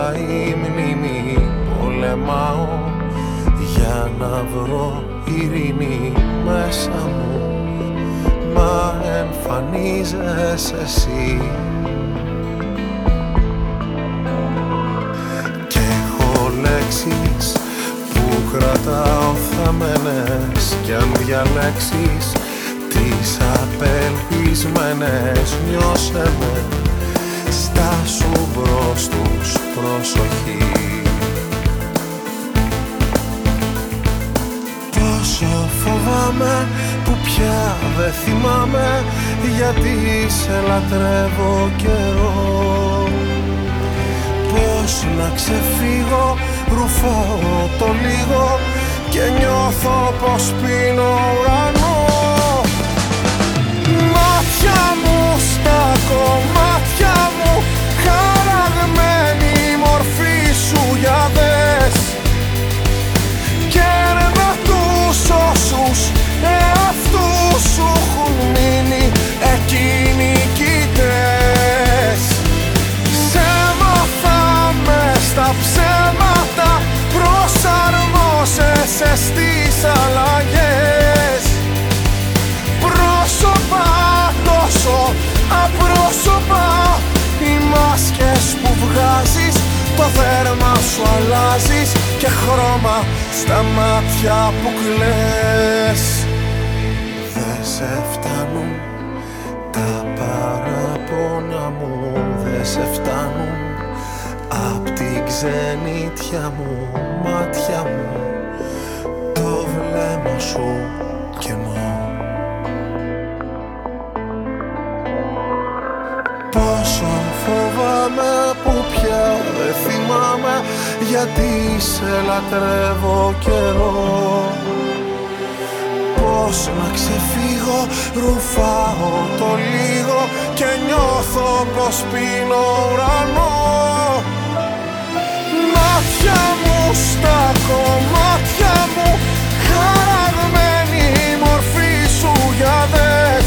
η μνήμη. Πολεμάω για να βρω ειρήνη μέσα μου, μα εμφανίζεσαι εσύ. Κι έχω λέξεις που κρατάω θαμμένες, κι αν διαλέξεις τις απελπισμένες, νιώσε με, στάσου μπρος τους, προσοχή. Πόσο φοβάμαι που πια δεν θυμάμαι, γιατί σε λατρεύω καιρό. Πώς να ξεφύγω, ρουφάω το λίγο και νιώθω πως πίνω ουρανό. Μάτια μου στα κομμάτια μου, χαραγμένη η μορφή σου, για δες. Κέρνα τους όσους εαυτούς σου έχουν μείνει εκεί νικητές. Ψέματα μες στα ψέματα, προσαρμόσεσαι στις αλλαγές. Πρόσωπα τόσο απρόσωπα, οι μάσκες που βγάζεις, το δέρμα σου αλλάζεις και χρώμα στα μάτια που κλαις. Δε σε φτάνουν τα παραπονά μου, δε σε φτάνουν απ' την ξενιτιά μου, μάτια μου, το βλέμμα σου κενό. Πόσο φοβάμαι που πια δεν θυμάμαι, γιατί σε λατρεύω καιρό. Πώς να ξεφύγω, ρουφάω το λίγο και νιώθω πως πίνω ουρανό. Μάτια μου στα κομμάτια μου, χαραγμένη η μορφή σου, για δες.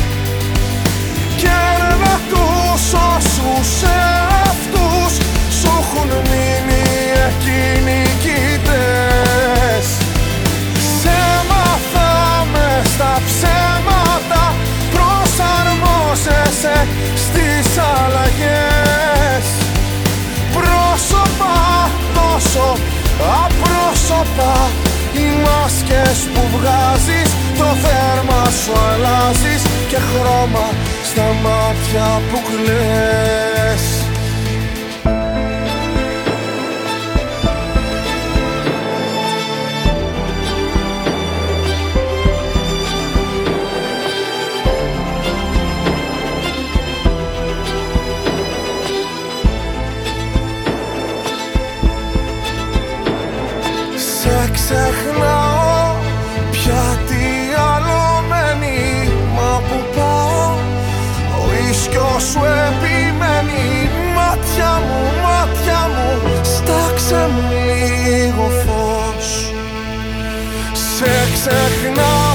Κέρνα τους όσους εαυτούς σου έχουν μείνει εκεί νικητές. Ψέματα μες στα ψέματα, προσαρμόσεσαι στις αλλαγές. Πρόσωπα τόσο απρόσωπα, οι μάσκες που βγάζεις, το δέρμα σου αλλάζεις και χρώμα στα μάτια που κλαις. Σε ξεχνάω πια, τι άλλο μένει, μα που πάω ο ίσκιος σου επιμένει. Μάτια μου, στάξε μου λίγο φως. Σε ξεχνάω